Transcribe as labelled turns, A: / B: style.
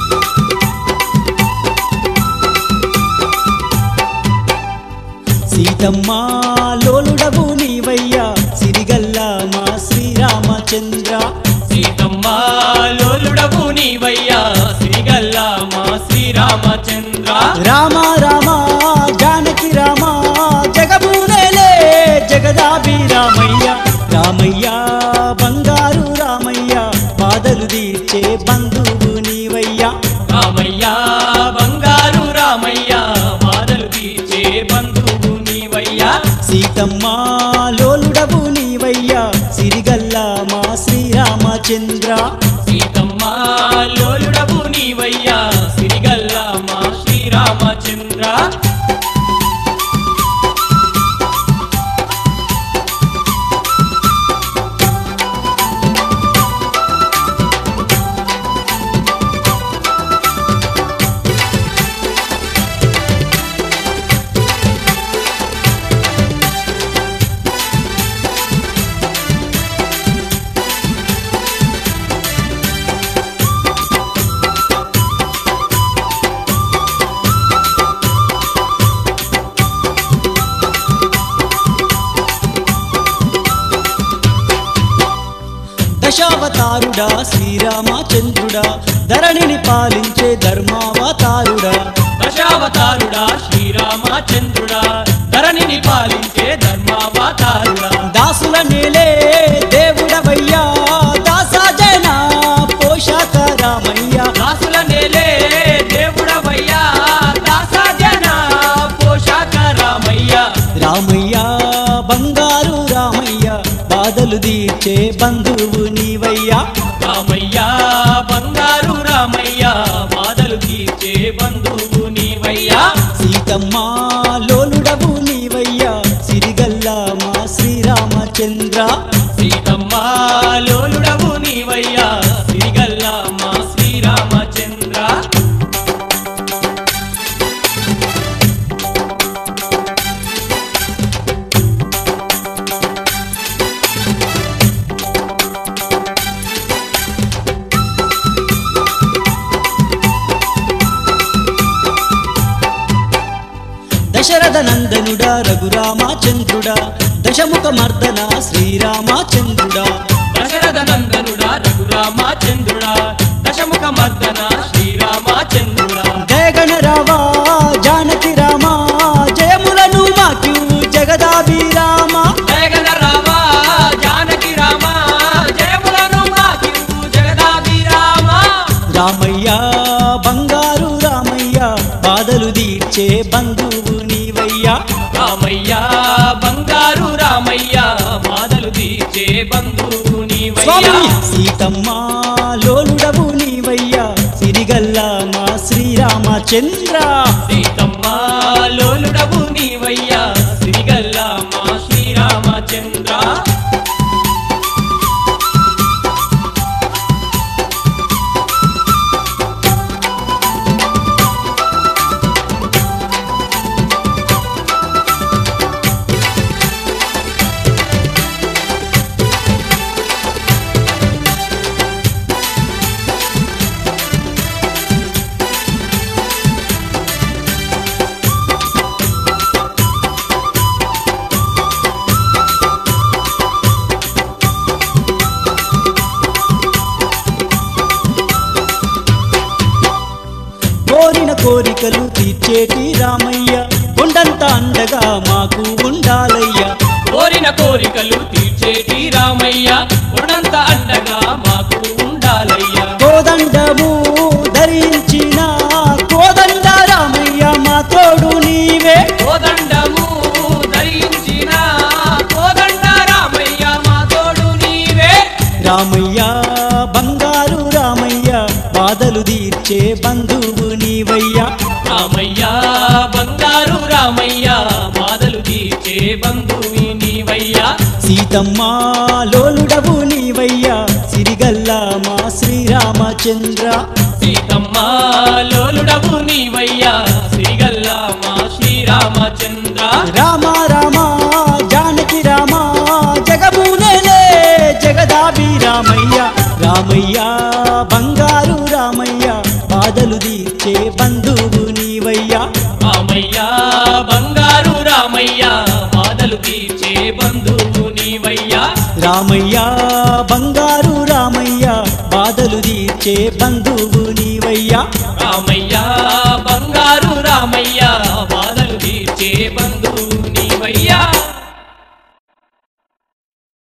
A: సీతమ్మ లోలుడవు నీవయ్యా సిరిగల్లా మా శ్రీరామచంద్ర
B: సీతమ్మ లోలుడవు నీవయ్యా సిరిగల్లా మా శ్రీరామచంద్ర
A: రామ రామ జానకి రామ జగబూనేలే జగదాభి రామయ్య రామయ్య బంగారు రామయ్య బాధలు తీర్చే బంధువు నీవయ్యా
B: రామయ్య బంగారు రామయ్య బాధలు తీర్చే బంధువు నీవయ్యా
A: సీతమ్మ లోలుడవు నీవయ్యా సిరిగల్లా మా శ్రీరామచంద్ర
B: సీతమ్మ లోలుడవు నీవయ్యా సిరిగల్లా మా శ్రీరామచంద్ర
A: దశావతారుడా శ్రీరామచంద్రుడా ధరణిని పాలించే ధర్మావతారుడా
B: దశావతారుడా శ్రీరామచంద్రుడా ధరణిని పాలించే ధర్మావతారుడా
A: దాసుల నేలే దేవుడవయ్యా దాసజన పోషక రామయ్య
B: దాసుల నేలే దేవుడవయ్యా దాసజన పోషక రామయ్య
A: రామయ్య బంగారు రామయ్య బాధలు తీర్చే బంధువు నీవయ్యా
B: రామయ్య బంగారు రామయ్య బాధలు తీర్చే బంధువు నీవయ్యా
A: సీతమ్మ లోలుడవు నీవయ్యా సిరిగల్లా మా శ్రీరామచంద్ర
B: సీతమ్మ లోలుడవు నీవయ్యా సిరిగల్లా మా శ్రీరామచంద్ర
A: దశరథ నందనుడా రఘురామచంద్రుడా దశముఖ మర్దన శ్రీరామచంద్రుడా
B: దశరథ నందనుడా రఘురామచంద్రుడా దశముఖ మర్దన శ్రీరామచంద్రుడా
A: జయగణ రావా జానకి రామ జయములను మాకు జగదాభి రామ
B: జయగణ రామ జానకి రామ జయములను మాకివ్వు జగదాభి రామ
A: రామయ్య బంగారు రామయ్య బాధలు తీర్చే బంధువు నీవయ్యా
B: రామయ్య బంగారు రామయ్య బాధలు తీర్చే బంధువు నీవయ్యా
A: స్వామి సీతమ్మ లోలుడవు నీవయ్యా సిరిగల్లా మా శ్రీరామచంద్ర
B: సీతమ్మ లోలుడవు నీవయ్యా సిరిగల్లా మా శ్రీరామచంద్ర
A: కోరిన కోరికలు తీర్చేటి రామయ్య కొండంత అండగా మాకు ఉండాలయ్యా
B: కోరిన కోరికలు తీర్చేటి రామయ్య ఉన్నంత అండగా మాకు ఉండాలయ్యా
A: కోదండము ధరించిన కోదండ రామయ్య మా తోడు నీవే
B: కోదండము ధరించిన కోదండ రామయ్య మా తోడు నీవే
A: రామయ్య బంగారు రామయ్య బాధలు తీర్చే బంధువు నీవయ్యా
B: రామయ్య బంగారు రామయ్య బాధలు తీర్చే బంధువు నీవయ్యా
A: సీతమ్మ లోలుడవు నీవయ్యా సిరిగల్లా మా శ్రీరామచంద్ర
B: సీతమ్మ లోలుడవు నీవయ్యా సిరిగల్లా మా శ్రీరామచంద్ర
A: రామ రామ జానకి రామ జగబూనేలే జగదాభి రామయ్య రామయ్య బంగారు రామయ్య బాధలు
B: బంధువు నీవయ్యా
A: రామయ్య బంగారు రామయ్య బాధలు తీర్చే బంధువు నీవయ్యా
B: రామయ్య